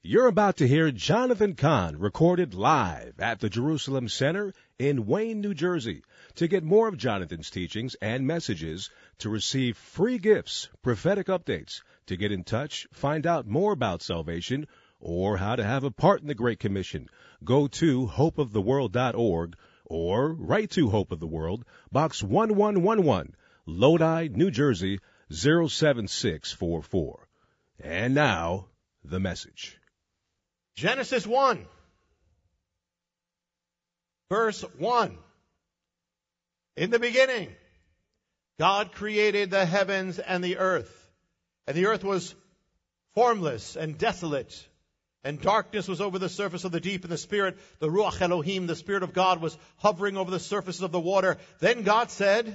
You're about to hear Jonathan Cahn recorded live at the Jerusalem Center in Wayne, New Jersey. To get more of Jonathan's teachings and messages, to receive free gifts, prophetic updates, to get in touch, find out more about salvation, or how to have a part in the Great Commission, go to hopeoftheworld.org or write to Hope of the World, Box 1111, Lodi, New Jersey, 07644. And now, the message. Genesis 1, verse 1. In the beginning, God created the heavens and the earth was formless and desolate, and darkness was over the surface of the deep, and the Spirit, the Ruach Elohim, the Spirit of God, was hovering over the surface of the water. Then God said,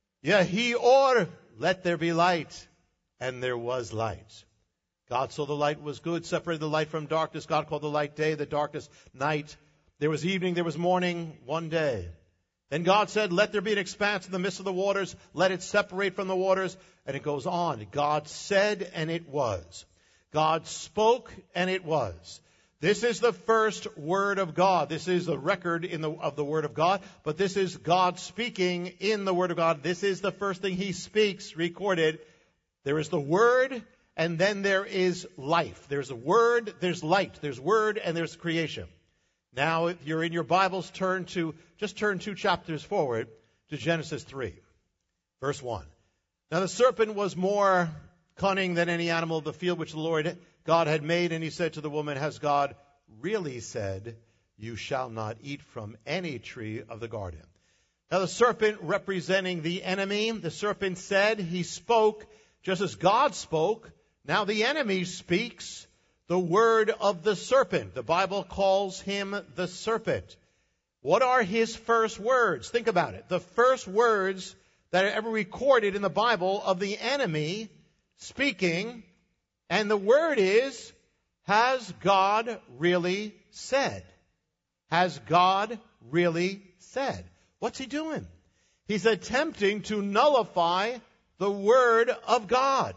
Yehi or, let there be light, and there was light. God saw the light was good, separated the light from darkness. God called the light day, the darkness night. There was evening, there was morning, one day. Then God said, let there be an expanse in the midst of the waters. Let it separate from the waters. And it goes on. God said, and it was. God spoke, and it was. This is the first word of God. This is the record of the word of God. But this is God speaking in the word of God. This is the first thing he speaks, recorded. There is the word, and then there is life. There's a word, there's light, there's word, and there's creation. Now, if you're in your Bibles, turn 2 chapters forward to Genesis 3, verse 1. Now the serpent was more cunning than any animal of the field which the Lord God had made, and he said to the woman, has God really said, you shall not eat from any tree of the garden? Now the serpent representing the enemy, the serpent said, he spoke, just as God spoke. Now the enemy speaks the word of the serpent. The Bible calls him the serpent. What are his first words? Think about it. The first words that are ever recorded in the Bible of the enemy speaking, and the word is, has God really said? Has God really said? What's he doing? He's attempting to nullify the word of God.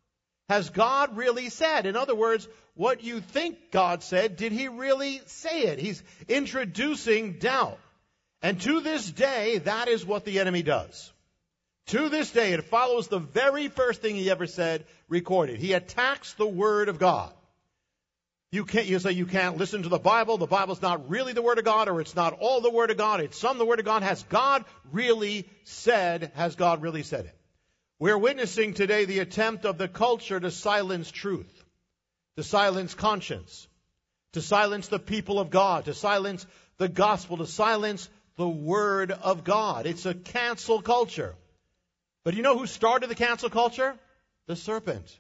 Has God really said? In other words, what you think God said, did he really say it? He's introducing doubt. And to this day, that is what the enemy does. To this day, it follows the very first thing he ever said, recorded. He attacks the word of God. You say you can't listen to the Bible. The Bible's not really the word of God, or it's not all the word of God. It's some the word of God. Has God really said? Has God really said it? We're witnessing today the attempt of the culture to silence truth, to silence conscience, to silence the people of God, to silence the gospel, to silence the word of God. It's a cancel culture. But you know who started the cancel culture? The serpent.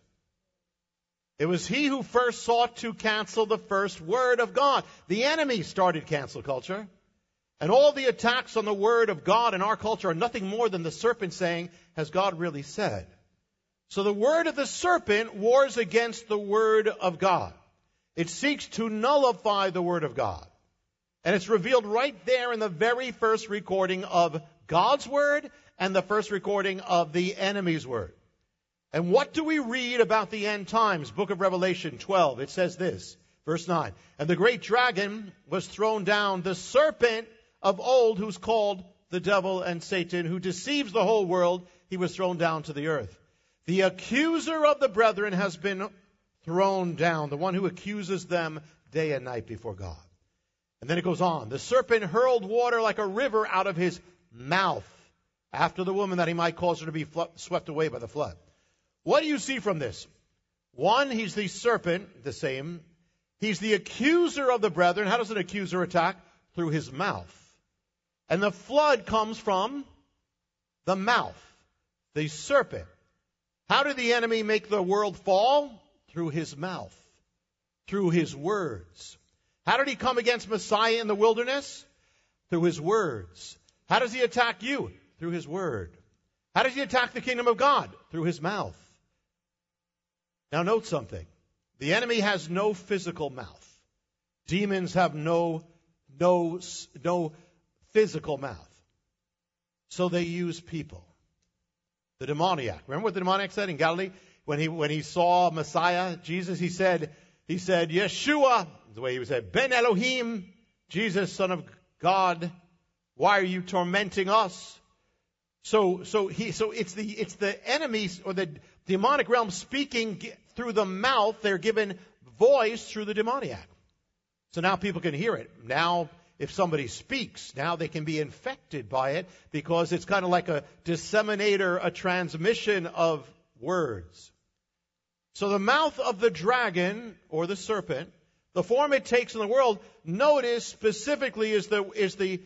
It was he who first sought to cancel the first word of God. The enemy started cancel culture. And all the attacks on the word of God in our culture are nothing more than the serpent saying, has God really said? So the word of the serpent wars against the word of God. It seeks to nullify the word of God. And it's revealed right there in the very first recording of God's word and the first recording of the enemy's word. And what do we read about the end times? Book of Revelation 12. It says this, verse 9. And the great dragon was thrown down, the serpent of old, who's called the devil and Satan, who deceives the whole world. He was thrown down to the earth. The accuser of the brethren has been thrown down, the one who accuses them day and night before God. And then it goes on. The serpent hurled water like a river out of his mouth after the woman, that he might cause her to be swept away by the flood. What do you see from this? One, he's the serpent, the same. He's the accuser of the brethren. How does an accuser attack? Through his mouth. And the flood comes from the mouth, the serpent. How did the enemy make the world fall? Through his mouth, through his words. How did he come against Messiah in the wilderness? Through his words. How does he attack you? Through his word. How does he attack the kingdom of God? Through his mouth. Now note something. The enemy has no physical mouth. Demons have no physical mouth. So they use people. The demoniac. Remember what the demoniac said in Galilee? When he saw Messiah, Jesus, he said, He said, Yeshua, the way he would say, Ben Elohim, Jesus, Son of God, why are you tormenting us? So it's the enemies or the demonic realm speaking through the mouth. They're given voice through the demoniac. So now people can hear it. Now, if somebody speaks, now they can be infected by it because it's kind of like a disseminator, a transmission of words. So the mouth of the dragon or the serpent, the form it takes in the world, notice specifically is the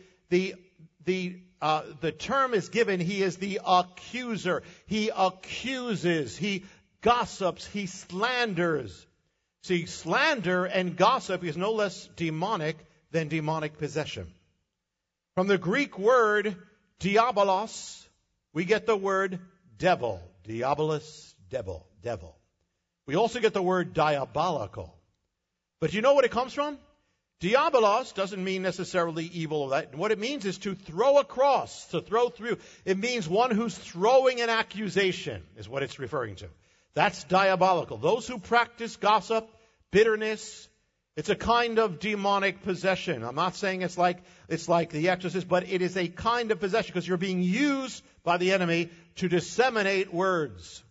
term is given. He is the accuser. He accuses. He gossips. He slanders. See, slander and gossip is no less demonic than demonic possession. From the Greek word diabolos, we get the word devil. Diabolos, devil, devil. We also get the word diabolical. But you know what it comes from? Diabolos doesn't mean necessarily evil. What it means is to throw across, to throw through. It means one who's throwing an accusation is what it's referring to. That's diabolical. Those who practice gossip, bitterness, it's a kind of demonic possession. I'm not saying it's like The Exorcist, but it is a kind of possession because you're being used by the enemy to disseminate words.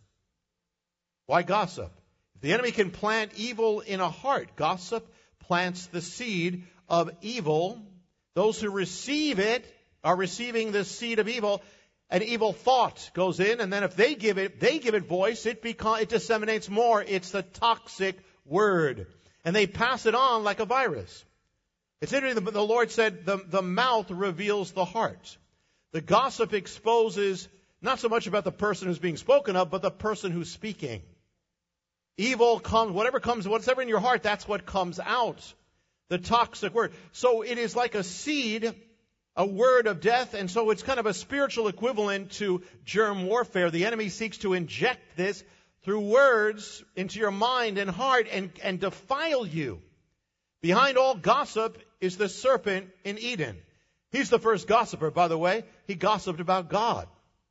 Why gossip? If the enemy can plant evil in a heart, gossip plants the seed of evil. Those who receive it are receiving the seed of evil. An evil thought goes in, and then if they give it voice, it disseminates more. It's the toxic word. And they pass it on like a virus. It's interesting, the Lord said the mouth reveals the heart. The gossip exposes not so much about the person who's being spoken of, but the person who's speaking. Evil comes, whatever in your heart, that's what comes out. The toxic word. So it is like a seed, a word of death, and so it's kind of a spiritual equivalent to germ warfare. The enemy seeks to inject this through words into your mind and heart and defile you. Behind all gossip is the serpent in Eden. He's the first gossiper, by the way. He gossiped about God.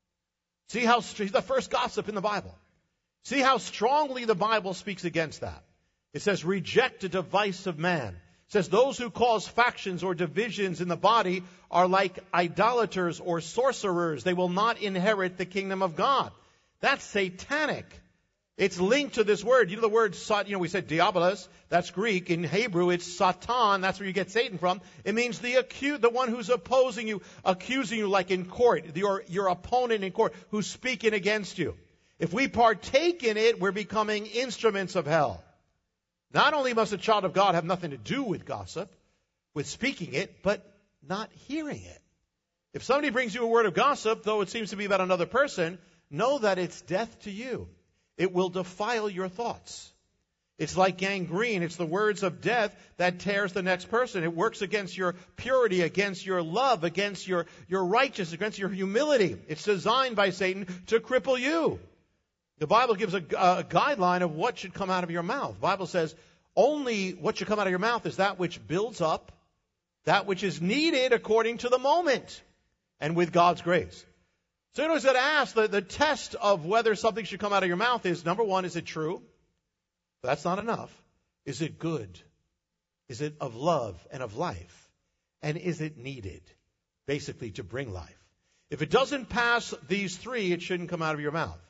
See how he's the first gossip in the Bible. See how strongly the Bible speaks against that. It says, reject a device of man. It says, those who cause factions or divisions in the body are like idolaters or sorcerers. They will not inherit the kingdom of God. That's satanic. It's linked to this word. You know the word, we said diabolos. That's Greek. In Hebrew, it's Satan. That's where you get Satan from. It means the one who's opposing you, accusing you like in court. Your opponent in court who's speaking against you. If we partake in it, we're becoming instruments of hell. Not only must a child of God have nothing to do with gossip, with speaking it, but not hearing it. If somebody brings you a word of gossip, though it seems to be about another person, know that it's death to you. It will defile your thoughts. It's like gangrene. It's the words of death that tears the next person. It works against your purity, against your love, against your righteousness, against your humility. It's designed by Satan to cripple you. The Bible gives a guideline of what should come out of your mouth. The Bible says only what should come out of your mouth is that which builds up, that which is needed according to the moment and with God's grace. So you always got to ask, the test of whether something should come out of your mouth is, number one, is it true? That's not enough. Is it good? Is it of love and of life? And is it needed, basically, to bring life? If it doesn't pass these three, it shouldn't come out of your mouth.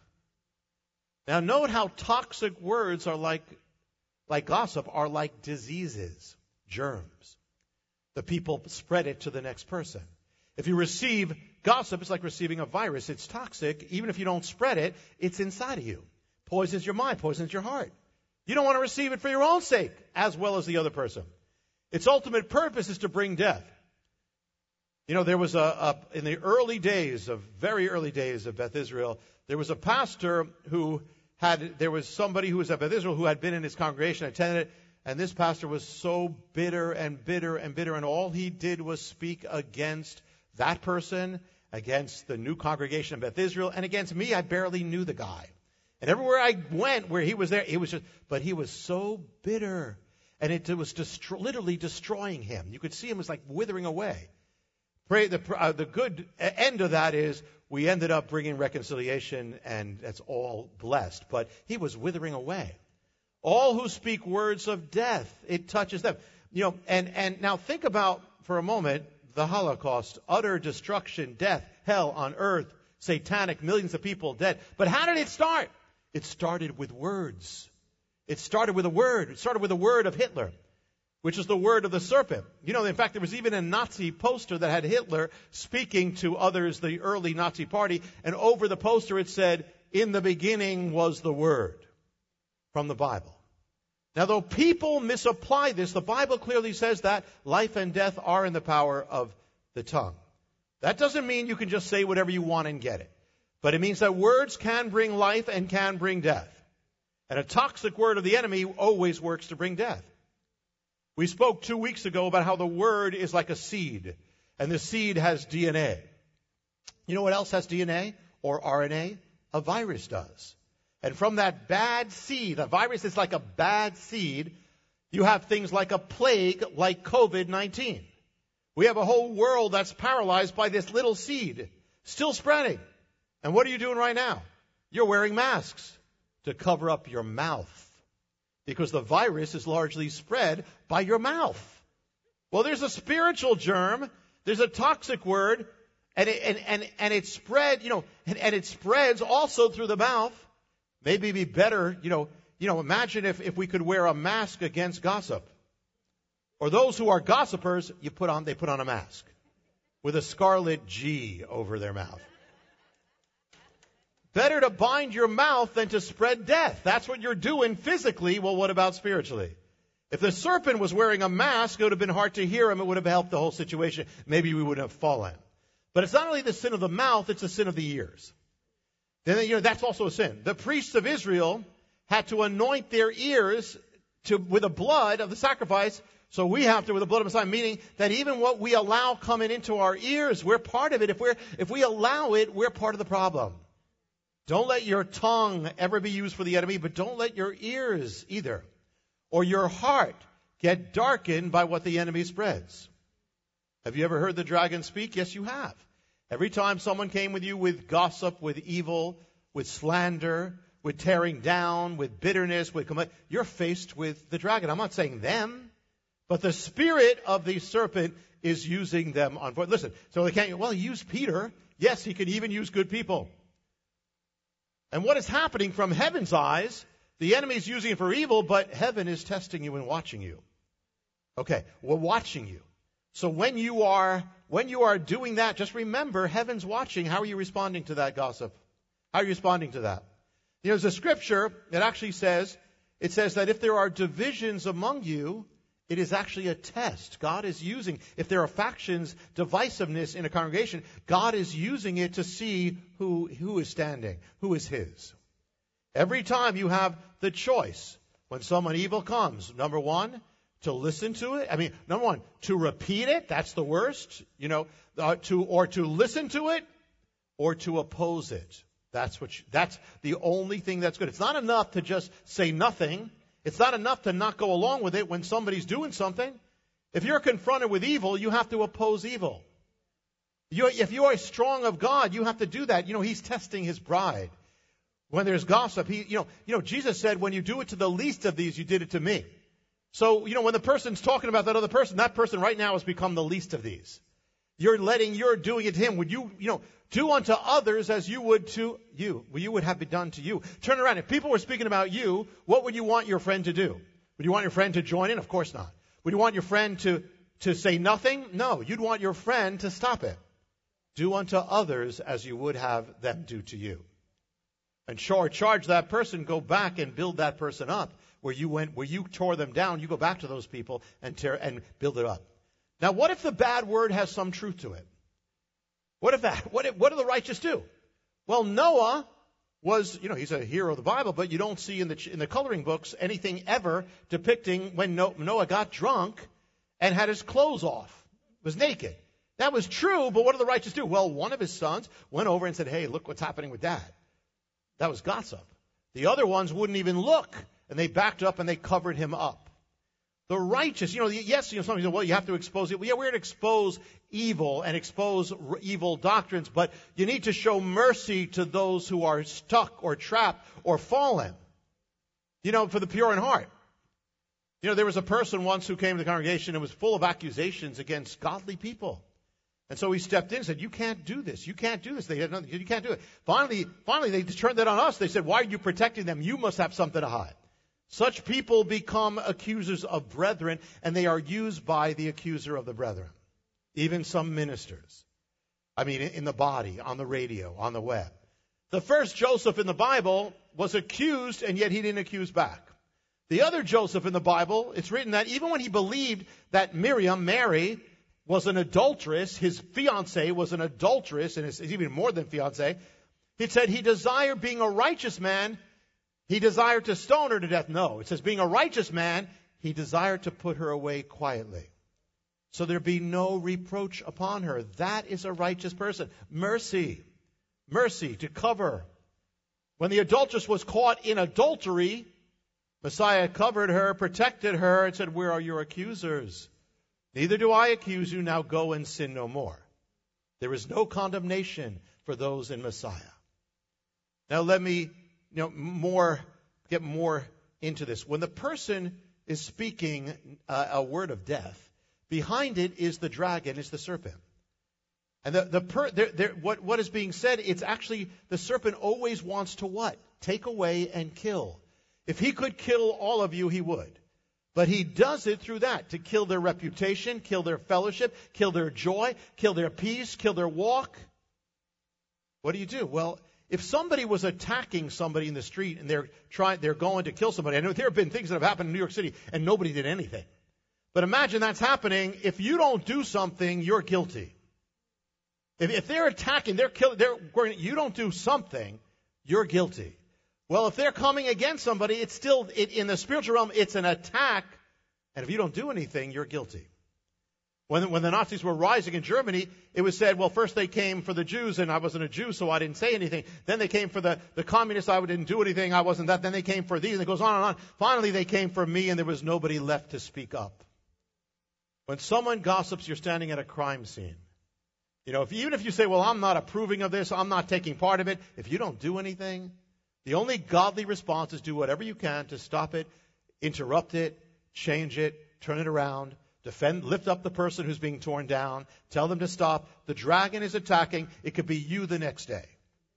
Now note how toxic words are like gossip, are like diseases, germs. The people spread it to the next person. If you receive gossip, it's like receiving a virus. It's toxic. Even if you don't spread it, it's inside of you. Poisons your mind, poisons your heart. You don't want to receive it for your own sake, as well as the other person. Its ultimate purpose is to bring death. You know, there was in the very early days of Beth Israel, there was a pastor there was somebody who was at Beth Israel who had been in his congregation, attended it, and this pastor was so bitter and bitter and bitter, and all he did was speak against that person, against the new congregation of Beth Israel, and against me. I barely knew the guy. And everywhere I went where he was there, but he was so bitter, and it was literally destroying him. You could see him was like withering away. The good end of that is we ended up bringing reconciliation, and that's all blessed. But he was withering away. All who speak words of death, it touches them. And now think about for a moment the Holocaust, utter destruction, death, hell on earth, satanic, millions of people dead. But how did it start? It started with words. It started with a word. It started with a word of Hitler, which is the word of the serpent. In fact, there was even a Nazi poster that had Hitler speaking to others, the early Nazi party, and over the poster it said, "In the beginning was the Word," from the Bible. Now, though people misapply this, the Bible clearly says that life and death are in the power of the tongue. That doesn't mean you can just say whatever you want and get it. But it means that words can bring life and can bring death. And a toxic word of the enemy always works to bring death. We spoke 2 weeks ago about how the word is like a seed, and the seed has DNA. You know what else has DNA or RNA? A virus does. And from that bad seed, a virus is like a bad seed, you have things like a plague, like COVID-19. We have a whole world that's paralyzed by this little seed, still spreading. And what are you doing right now? You're wearing masks to cover up your mouth, because the virus is largely spread by your mouth. Well, there's a spiritual germ, there's a toxic word, and it spread, and it spreads also through the mouth. Maybe it'd be better, imagine if we could wear a mask against gossip. Or those who are gossipers, they put on a mask with a scarlet G over their mouth. Better to bind your mouth than to spread death. That's what you're doing physically. Well, what about spiritually? If the serpent was wearing a mask, it would have been hard to hear him. It would have helped the whole situation. Maybe we wouldn't have fallen. But it's not only the sin of the mouth, it's the sin of the ears. Then, that's also a sin. The priests of Israel had to anoint their ears with the blood of the sacrifice. So we have to with the blood of Messiah, meaning that even what we allow coming into our ears, we're part of it. If we allow it, we're part of the problem. Don't let your tongue ever be used for the enemy, but don't let your ears either, or your heart, get darkened by what the enemy spreads. Have you ever heard the dragon speak? Yes, you have. Every time someone came with you with gossip, with evil, with slander, with tearing down, with bitterness, you're faced with the dragon. I'm not saying them, but the spirit of the serpent is using them on. Listen, so they can't, he used Peter. Yes, he could even use good people. And what is happening from heaven's eyes, the enemy is using it for evil, but heaven is testing you and watching you. Okay, we're watching you. So when you are doing that, just remember, heaven's watching. How are you responding to that gossip? How are you responding to that? There's a scripture that actually says that if there are divisions among you, it is actually a test. God is using, if there are factions, divisiveness in a congregation, God is using it to see who is standing, who is his. Every time you have the choice, when someone evil comes, number one, to listen to it. Number one, to repeat it. That's the worst. To listen to it, or to oppose it. That's the only thing that's good. It's not enough to just say nothing. It's not enough to not go along with it when somebody's doing something. If you're confronted with evil, you have to oppose evil. If you are strong of God, you have to do that. He's testing his bride. When there's gossip, Jesus said, when you do it to the least of these, you did it to me. So, when the person's talking about that person right now has become the least of these. You're doing it to him. Would you, do unto others as you would to you. Well, you would have it done to you. Turn around. If people were speaking about you, what would you want your friend to do? Would you want your friend to join in? Of course not. Would you want your friend to say nothing? No. You'd want your friend to stop it. Do unto others as you would have them do to you. And charge that person, go back and build that person up. Where you tore them down, you go back to those people and build it up. Now, what if the bad word has some truth to it? What do the righteous do? Well, Noah was, he's a hero of the Bible, but you don't see in the coloring books anything ever depicting when Noah got drunk and had his clothes off, was naked. That was true, but what do the righteous do? Well, one of his sons went over and said, hey, look what's happening with Dad. That was gossip. The other ones wouldn't even look, and they backed up and they covered him up. The righteous, yes, some people say, well, you have to expose it. Yeah, we're to expose evil and expose evil doctrines, but you need to show mercy to those who are stuck or trapped or fallen. For the pure in heart. There was a person once who came to the congregation and was full of accusations against godly people. And so he stepped in and said, you can't do this. You can't do this. They had nothing. You can't do it. Finally, they turned that on us. They said, why are you protecting them? You must have something to hide. Such people become accusers of brethren, and they are used by the accuser of the brethren. Even some ministers. In the body, on the radio, on the web. The first Joseph in the Bible was accused, and yet he didn't accuse back. The other Joseph in the Bible, it's written that even when he believed that Mary, was an adulteress, his fiancée was an adulteress, and it's even more than fiancée, he said he desired being a righteous man, he desired to stone her to death. No, it says being a righteous man, he desired to put her away quietly. So there be no reproach upon her. That is a righteous person. Mercy to cover. When the adulteress was caught in adultery, Messiah covered her, protected her, and said, where are your accusers? Neither do I accuse you. Now go and sin no more. There is no condemnation for those in Messiah. Now let me get more into this. When the person is speaking a word of death, behind it is the dragon, is the serpent. And what is being said, it's actually the serpent always wants to what? Take away and kill. If he could kill all of you, he would. But he does it through that, to kill their reputation, kill their fellowship, kill their joy, kill their peace, kill their walk. What do? Well, if somebody was attacking somebody in the street and they're going to kill somebody, I know there have been things that have happened in New York City and nobody did anything. But imagine that's happening. If you don't do something, you're guilty. If they're attacking, they're killing, you don't do something, you're guilty. Well, if they're coming against somebody, it's still, in the spiritual realm, it's an attack. And if you don't do anything, you're guilty. When the Nazis were rising in Germany, it was said, well, first they came for the Jews, and I wasn't a Jew, so I didn't say anything. Then they came for the communists, I didn't do anything, I wasn't that. Then they came for these, and it goes on and on. Finally, they came for me, and there was nobody left to speak up. When someone gossips, you're standing at a crime scene. Even if you say, well, I'm not approving of this, I'm not taking part of it, if you don't do anything, the only godly response is do whatever you can to stop it, interrupt it, change it, turn it around, defend, lift up the person who's being torn down, tell them to stop. The dragon is attacking. It could be you the next day.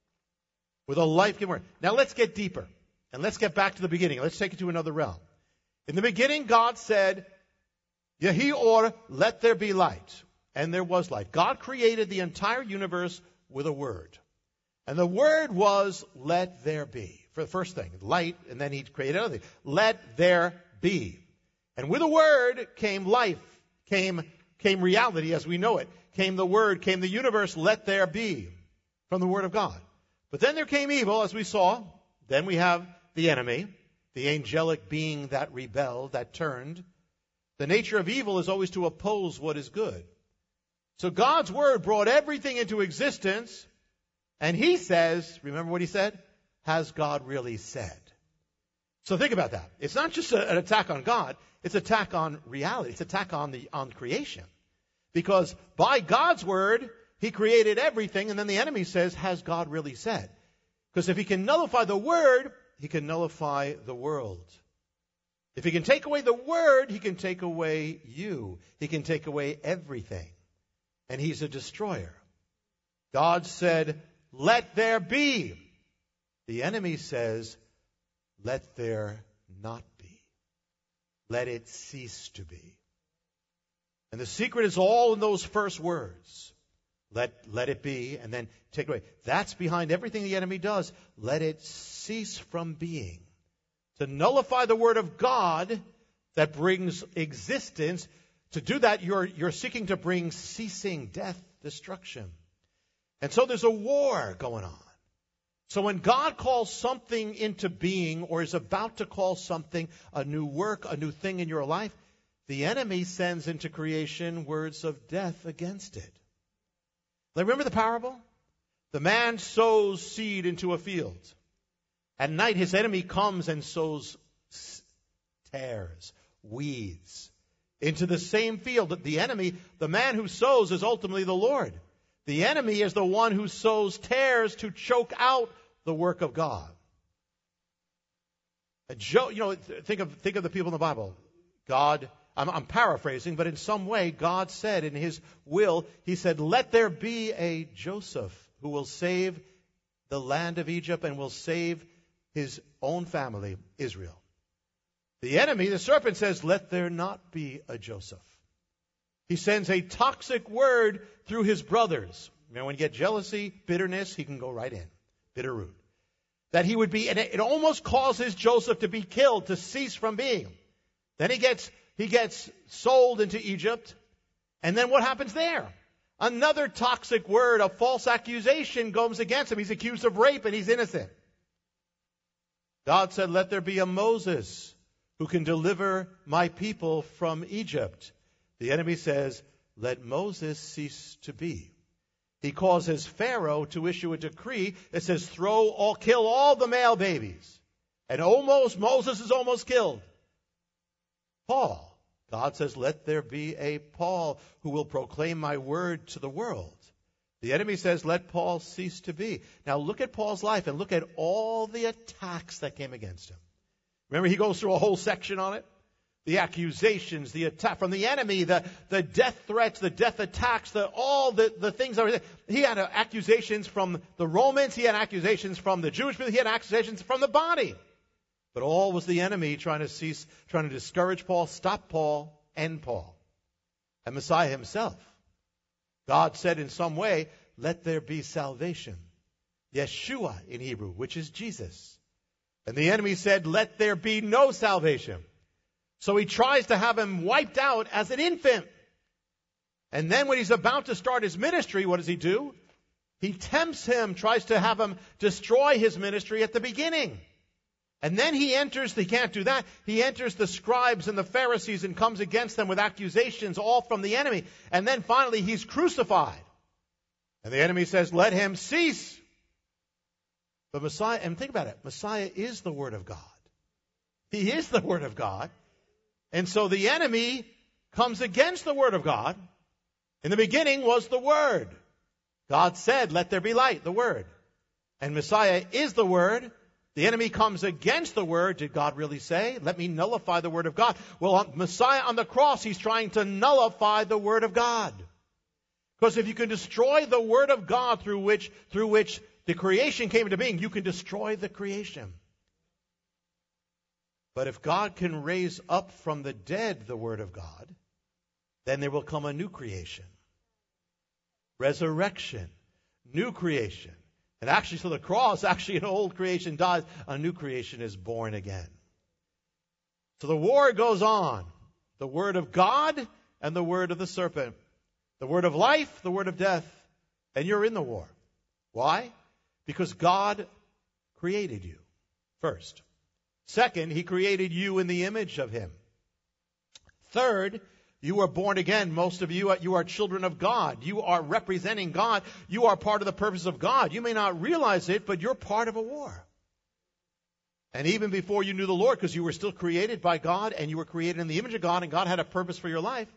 With a life-giving word. Now let's get deeper. And let's get back to the beginning. Let's take it to another realm. In the beginning, God said, Yehi or, let there be light. And there was light. God created the entire universe with a word. And the word was, let there be. For the first thing, light, and then he created other things. Let there be. And with the word came life, came reality as we know it. Came the word, came the universe, let there be. From the word of God. But then there came evil, as we saw. Then we have the enemy, the angelic being that rebelled, that turned. The nature of evil is always to oppose what is good. So God's word brought everything into existence. And he says, remember what he said? Has God really said? So think about that. It's not just an attack on God. It's an attack on reality. It's an attack on creation. Because by God's word, he created everything. And then the enemy says, has God really said? Because if he can nullify the word, he can nullify the world. If he can take away the word, he can take away you. He can take away everything. And he's a destroyer. God said, let there be. The enemy says, let there not be. Let it cease to be. And the secret is all in those first words. Let it be, and then take it away. That's behind everything the enemy does. Let it cease from being. To nullify the word of God that brings existence. To do that, you're seeking to bring ceasing, death, destruction. And so there's a war going on. So when God calls something into being or is about to call something a new work, a new thing in your life, the enemy sends into creation words of death against it. Now, remember the parable? The man sows seed into a field. At night his enemy comes and sows tares, weeds into the same field. The enemy, the man who sows, is ultimately the Lord. The enemy is the one who sows tares to choke out the work of God. Think of the people in the Bible. God, I'm paraphrasing, but in some way, God said in his will, he said, let there be a Joseph who will save the land of Egypt and will save his own family, Israel. The enemy, the serpent, says, let there not be a Joseph. He sends a toxic word through his brothers. When you get jealousy, bitterness, he can go right in. Bitter root. That he would be, and it almost causes Joseph to be killed, to cease from being. Then he gets sold into Egypt. And then what happens there? Another toxic word, a false accusation comes against him. He's accused of rape and he's innocent. God said, let there be a Moses who can deliver my people from Egypt. The enemy says, let Moses cease to be. He causes Pharaoh to issue a decree that says, kill all the male babies. And Moses is almost killed. Paul. God says, let there be a Paul who will proclaim my word to the world. The enemy says, let Paul cease to be. Now look at Paul's life and look at all the attacks that came against him. Remember, he goes through a whole section on it. The accusations, the attack from the enemy, the death threats, the death attacks, all the things. He had accusations from the Romans. He had accusations from the Jewish people. He had accusations from the body. But all was the enemy trying to discourage Paul, stop Paul, end Paul. And Messiah himself. God said in some way, let there be salvation. Yeshua in Hebrew, which is Jesus. And the enemy said, let there be no salvation. So he tries to have him wiped out as an infant. And then when he's about to start his ministry, what does he do? He tempts him, tries to have him destroy his ministry at the beginning. And then he can't do that. He enters the scribes and the Pharisees and comes against them with accusations, all from the enemy. And then finally he's crucified. And the enemy says, let him cease. But Messiah, and think about it, Messiah is the Word of God. He is the Word of God. And so the enemy comes against the Word of God. In the beginning was the Word. God said, let there be light, the Word. And Messiah is the Word. The enemy comes against the Word. Did God really say? Let me nullify the Word of God. Well, Messiah on the cross, he's trying to nullify the Word of God. Because if you can destroy the Word of God through which the creation came into being, you can destroy the creation. But if God can raise up from the dead the Word of God, then there will come a new creation. Resurrection. New creation. And actually, so the cross, an old creation dies, a new creation is born again. So the war goes on. The word of God and the word of the serpent. The word of life, the word of death. And you're in the war. Why? Because God created you first. Second, he created you in the image of him. Third, you are born again. Most of you are children of God. You are representing God. You are part of the purpose of God. You may not realize it, but you're part of a war. And even before you knew the Lord, because you were still created by God and you were created in the image of God and God had a purpose for your life,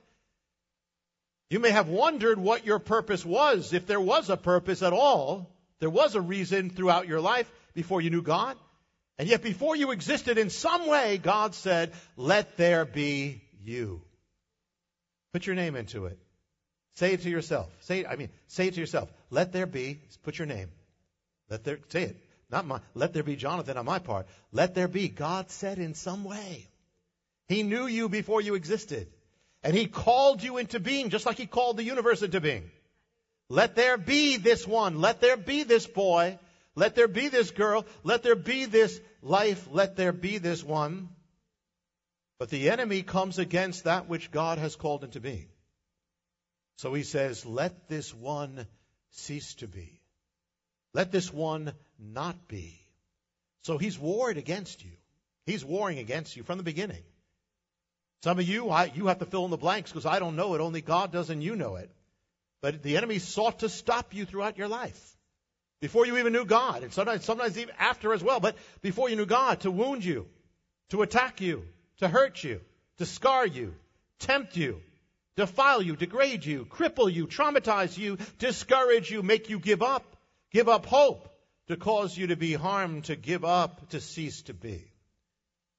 you may have wondered what your purpose was, if there was a purpose at all. There was a reason throughout your life before you knew God. And yet before you existed in some way, God said, let there be you. Put your name into it. Say it to yourself. Say it to yourself. Let there be, put your name. Say it. Not mine. Let there be Jonathan on my part. Let there be. God said in some way. He knew you before you existed. And he called you into being, just like he called the universe into being. Let there be this one. Let there be this boy. Let there be this girl. Let there be this life. Let there be this one. But the enemy comes against that which God has called into being. So he says, let this one cease to be. Let this one not be. So he's warred against you. He's warring against you from the beginning. Some of you, you have to fill in the blanks because I don't know it. Only God does and you know it. But the enemy sought to stop you throughout your life. Before you even knew God. And sometimes even after as well. But before you knew God, to wound you, to attack you, to hurt you, to scar you, tempt you, defile you, degrade you, cripple you, traumatize you, discourage you, make you give up hope, to cause you to be harmed, to give up, to cease to be.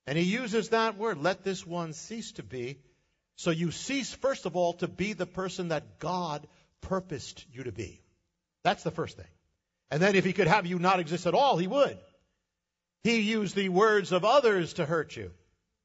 And he uses that word, let this one cease to be. So you cease, first of all, to be the person that God purposed you to be. That's the first thing. And then if he could have you not exist at all, he would. He used the words of others to hurt you.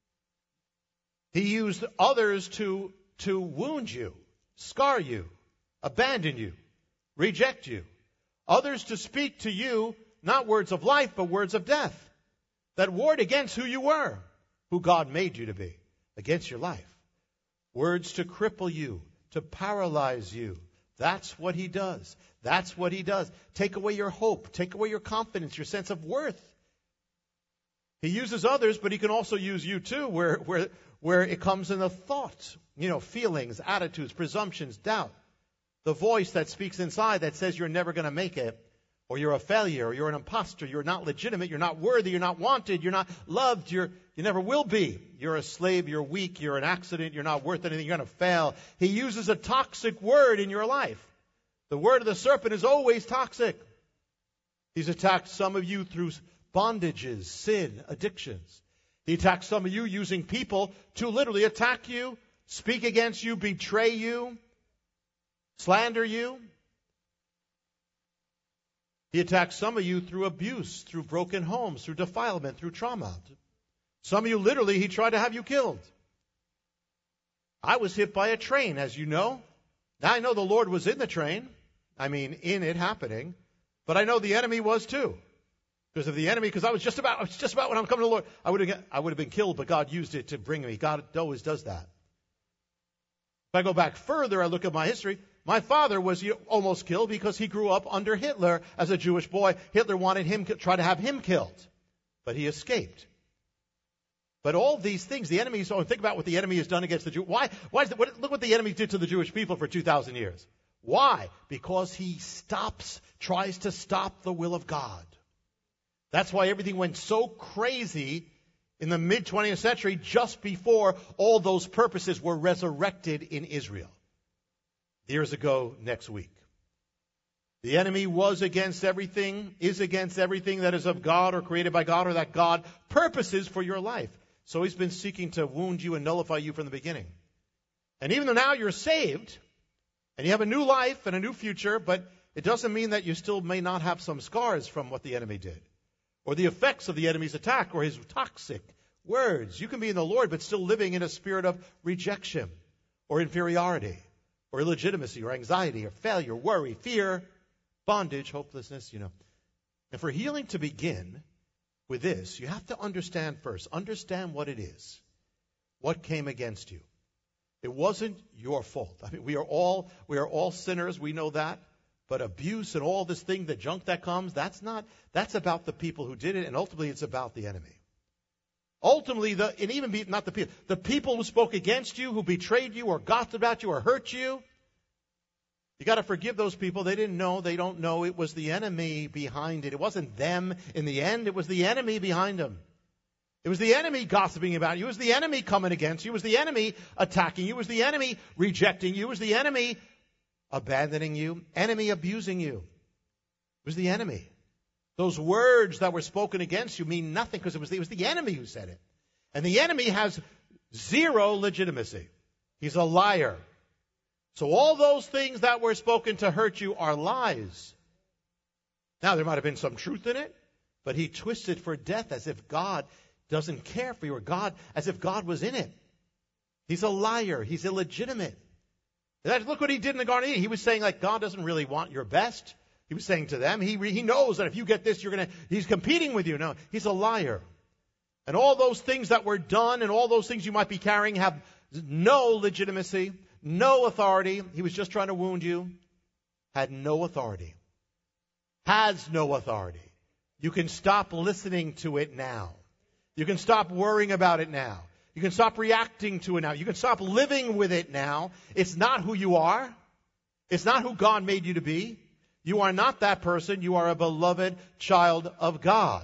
He used others to wound you, scar you, abandon you, reject you. Others to speak to you, not words of life, but words of death, that warred against who you were, who God made you to be, against your life. Words to cripple you, to paralyze you. That's what he does. That's what he does. Take away your hope. Take away your confidence, your sense of worth. He uses others, but he can also use you too, where it comes in the thoughts, feelings, attitudes, presumptions, doubt. The voice that speaks inside that says you're never going to make it, or you're a failure, or you're an imposter, you're not legitimate, you're not worthy, you're not wanted, you're not loved, you never will be. You're a slave, you're weak, you're an accident, you're not worth anything, you're going to fail. He uses a toxic word in your life. The word of the serpent is always toxic. He's attacked some of you through bondages, sin, addictions. He attacks some of you using people to literally attack you, speak against you, betray you, slander you. He attacks some of you through abuse, through broken homes, through defilement, through trauma. Some of you, literally, he tried to have you killed. I was hit by a train, as you know. Now, I know the Lord was in the train. In it happening. But I know the enemy was too. Because I was just about when I'm coming to the Lord, I would have been killed, but God used it to bring me. God always does that. If I go back further, I look at my history. My father was almost killed because he grew up under Hitler as a Jewish boy. Hitler wanted him to try to have him killed, but he escaped. But all these things, the enemy. So think about what the enemy has done against the Jews. Why? Look what the enemy did to the Jewish people for 2,000 years. Why? Because he tries to stop the will of God. That's why everything went so crazy in the mid-20th century, just before all those purposes were resurrected in Israel. Years ago next week. The enemy was against everything, is against everything that is of God or created by God or that God purposes for your life. So he's been seeking to wound you and nullify you from the beginning. And even though now you're saved, and you have a new life and a new future, but it doesn't mean that you still may not have some scars from what the enemy did, or the effects of the enemy's attack, or his toxic words. You can be in the Lord, but still living in a spirit of rejection, or inferiority, or illegitimacy, or anxiety, or failure, worry, fear, bondage, hopelessness, And for healing to begin with this, you have to understand first. Understand what it is. What came against you. It wasn't your fault. We are all sinners. We know that. But abuse and all this thing, the junk that comes, that's about the people who did it, and ultimately it's about the enemy. Ultimately, the people who spoke against you, who betrayed you, or gossiped about you, or hurt you, you got to forgive those people. They didn't know, they don't know. It was the enemy behind it. It wasn't them in the end. It was the enemy behind them. It was the enemy gossiping about you. It was the enemy coming against you. It was the enemy attacking you. It was the enemy rejecting you. It was the enemy abandoning you. Enemy abusing you. It was the enemy. Those words that were spoken against you mean nothing because it was the enemy who said it. And the enemy has zero legitimacy. He's a liar. So all those things that were spoken to hurt you are lies. Now, there might have been some truth in it, but he twisted for death as if God doesn't care for you, or as if God was in it. He's a liar. He's illegitimate. Look what he did in the Garden of Eden. He was saying, God doesn't really want your best. He was saying to them, he knows that if you get this, he's competing with you. No, he's a liar. And all those things that were done and all those things you might be carrying have no legitimacy, no authority. He was just trying to wound you. Had no authority. Has no authority. You can stop listening to it now. You can stop worrying about it now. You can stop reacting to it now. You can stop living with it now. It's not who you are. It's not who God made you to be. You are not that person. You are a beloved child of God.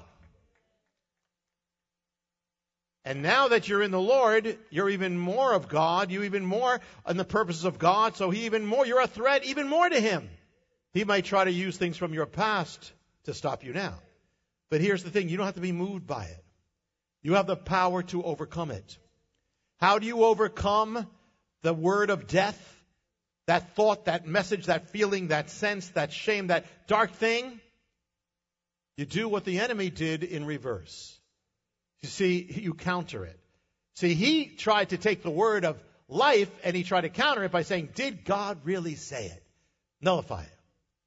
And now that you're in the Lord, you're even more of God. You're even more in the purposes of God. So you're a threat even more to Him. He might try to use things from your past to stop you now. But here's the thing. You don't have to be moved by it. You have the power to overcome it. How do you overcome the word of death? That thought, that message, that feeling, that sense, that shame, that dark thing? You do what the enemy did in reverse. You see, you counter it. See, he tried to take the word of life and he tried to counter it by saying, did God really say it? Nullify it.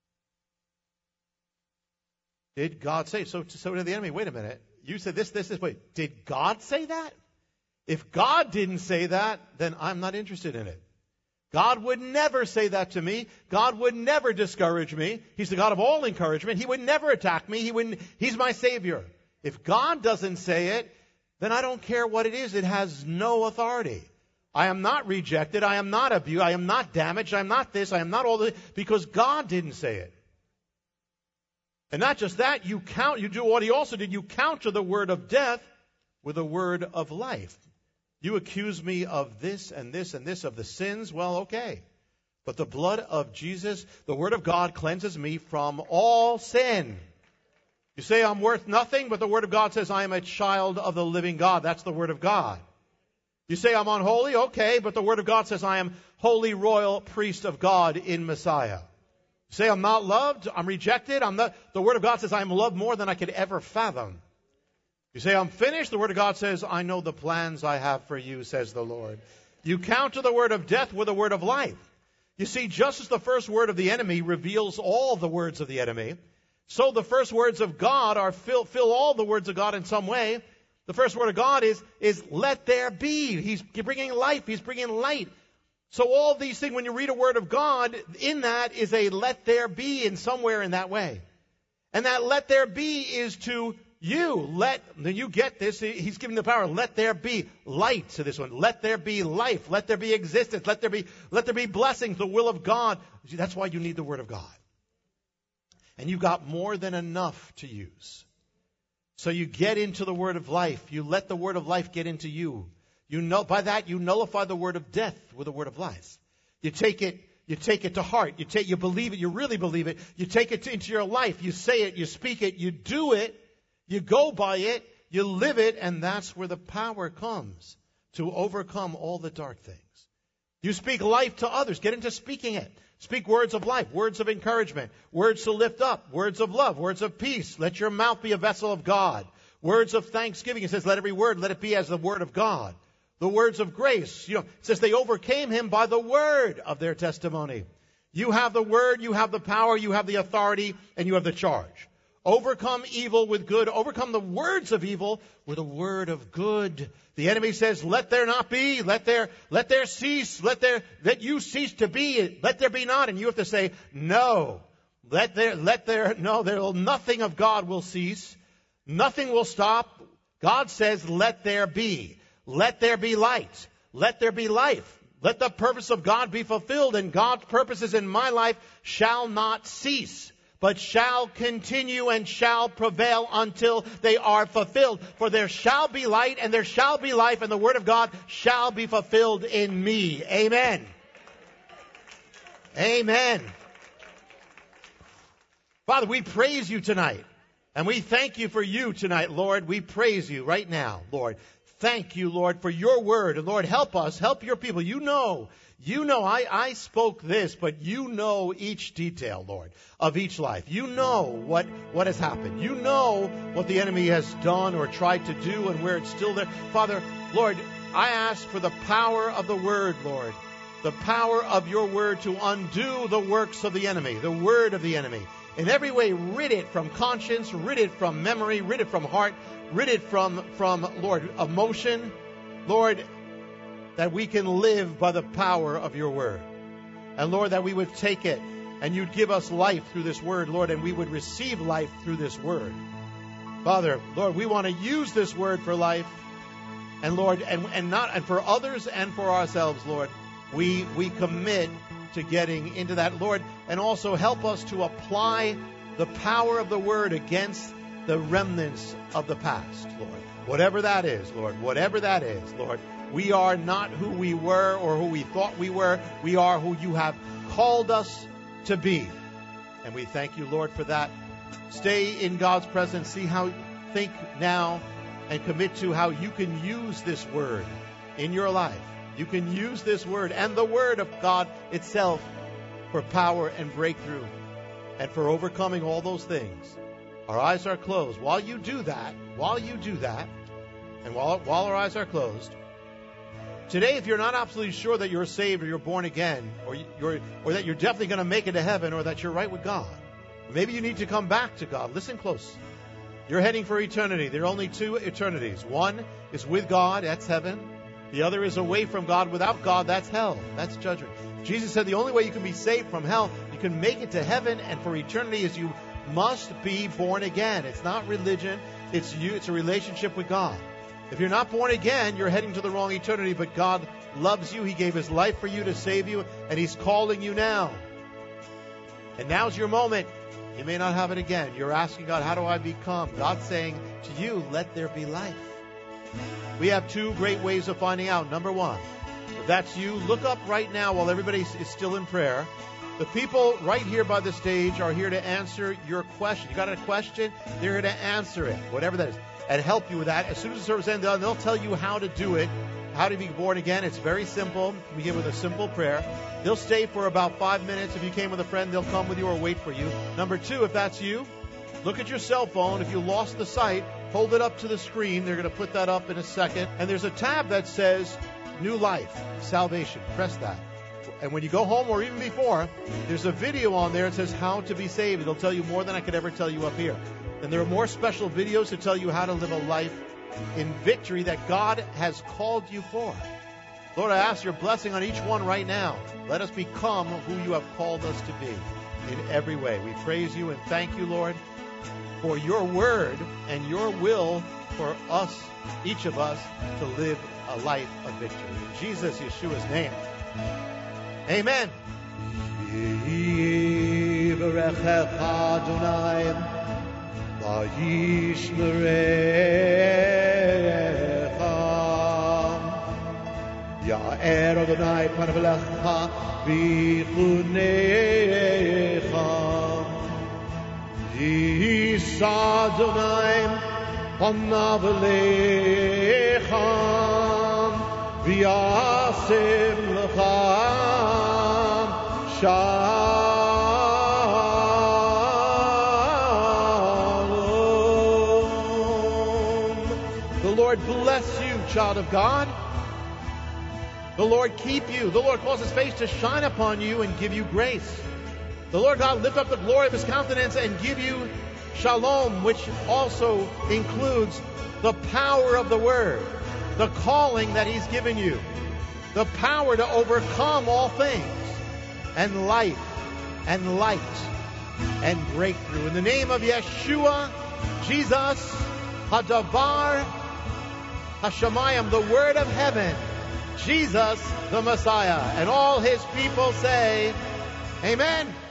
Did God say it? So to the enemy, wait a minute. You said this, wait, did God say that? If God didn't say that, then I'm not interested in it. God would never say that to me. God would never discourage me. He's the God of all encouragement. He would never attack me. He's my Savior. If God doesn't say it, then I don't care what it is. It has no authority. I am not rejected. I am not abused. I am not damaged. I am not this. I am not all this, because God didn't say it. And not just that, you do what he also did. You counter the word of death with a word of life. You accuse me of this and this and this, of the sins. Well, okay. But the blood of Jesus, the word of God, cleanses me from all sin. You say I'm worth nothing, but the word of God says I am a child of the living God. That's the word of God. You say I'm unholy, okay, but the word of God says I am holy royal priest of God in Messiah. You say I'm not loved, I'm rejected, the word of God says I am loved more than I could ever fathom. You say I'm finished, the word of God says I know the plans I have for you, says the Lord. You counter the word of death with a word of life. You see, just as the first word of the enemy reveals all the words of the enemy, so the first words of God are fill all the words of God in some way. The first word of God is let there be. He's bringing life. He's bringing light. So all these things, when you read a word of God, in that is a let there be in somewhere in that way. And that let there be is to you. You get this. He's giving the power. Let there be light to this one. Let there be life. Let there be existence. Let there be blessings, the will of God. That's why you need the word of God. And you've got more than enough to use. So you get into the word of life. You let the word of life get into you. By that you nullify the word of death with the word of life. You take it to heart. You believe it. You really believe it. You take it into your life. You say it. You speak it. You do it. You go by it. You live it. And that's where the power comes to overcome all the dark things. You speak life to others. Get into speaking it. Speak words of life, words of encouragement, words to lift up, words of love, words of peace. Let your mouth be a vessel of God. Words of thanksgiving. It says, let every word, let it be as the word of God. The words of grace. It says they overcame him by the word of their testimony. You have the word, you have the power, you have the authority, and you have the charge. Overcome evil with good. Overcome the words of evil with a word of good. The enemy says, let there not be, let there cease, let you cease to be, let there be not. And you have to say, no, nothing of God will cease. Nothing will stop. God says, let there be. Let there be light. Let there be life. Let the purpose of God be fulfilled, and God's purposes in my life shall not cease, but shall continue and shall prevail until they are fulfilled. For there shall be light and there shall be life, and the word of God shall be fulfilled in me. Amen. Amen. Father, we praise you tonight. And we thank you for you tonight, Lord. We praise you right now, Lord. Thank you, Lord, for your word. And Lord, help us, help your people. You know, I spoke this, but you know each detail, Lord, of each life. You know what has happened. You know what the enemy has done or tried to do and where it's still there. Father, Lord, I ask for the power of the word, Lord, the power of your word to undo the works of the enemy, the word of the enemy. In every way, rid it from conscience, rid it from memory, rid it from heart, rid it from Lord, emotion. Lord, that we can live by the power of your word. And Lord, that we would take it and you'd give us life through this word, Lord, and we would receive life through this word. Father, Lord, we want to use this word for life. And Lord, and for others and for ourselves, Lord, we commit to getting into that, Lord, and also help us to apply the power of the word against the remnants of the past, Lord. Whatever that is, Lord, whatever that is, Lord, we are not who we were or who we thought we were. We are who you have called us to be. And we thank you, Lord, for that. Stay in God's presence. Think now and commit to how you can use this word in your life. You can use this word and the word of God itself for power and breakthrough and for overcoming all those things. Our eyes are closed. While you do that, and while our eyes are closed, today, if you're not absolutely sure that you're saved or you're born again, or that you're definitely going to make it to heaven, or that you're right with God, maybe you need to come back to God. Listen close. You're heading for eternity. There are only two eternities. One is with God, that's heaven. The other is away from God, without God, that's hell. That's judgment. Jesus said the only way you can be saved from hell, you can make it to heaven and for eternity, is you must be born again. It's not religion. It's a relationship with God. If you're not born again, you're heading to the wrong eternity, but God loves you. He gave his life for you to save you, and he's calling you now. And now's your moment. You may not have it again. You're asking God, how do I become? God's saying to you, let there be life. We have two great ways of finding out. Number one, if that's you, look up right now while everybody is still in prayer. The people right here by the stage are here to answer your question. You got a question? They're here to answer it, whatever that is, and help you with that. As soon as the service ends, they'll tell you how to do it, how to be born again. It's very simple. We begin with a simple prayer. They'll stay for about 5 minutes. If you came with a friend, they'll come with you or wait for you. Number two, if that's you, look at your cell phone. If you lost the site, hold it up to the screen. They're going to put that up in a second. And there's a tab that says New Life, Salvation. Press that. And when you go home or even before, there's a video on there that says how to be saved. It'll tell you more than I could ever tell you up here. And there are more special videos to tell you how to live a life in victory that God has called you for. Lord, I ask your blessing on each one right now. Let us become who you have called us to be in every way. We praise you and thank you, Lord, for your word and your will for us, each of us, to live a life of victory. In Jesus, Yeshua's name. Amen. Ya'er Adonai panav elecha v'chunecha Yisa Adonai panav elecha v'yasem lecha shalom. The Lord bless you, child of God. The Lord keep you. The Lord cause his face to shine upon you and give you grace. The Lord God lift up the glory of his countenance and give you shalom, which also includes the power of the word, the calling that he's given you, the power to overcome all things, and life and light and breakthrough. In the name of Yeshua, Jesus, Hadavar Hashemayim, the word of heaven, Jesus, the Messiah. And all his people say, Amen.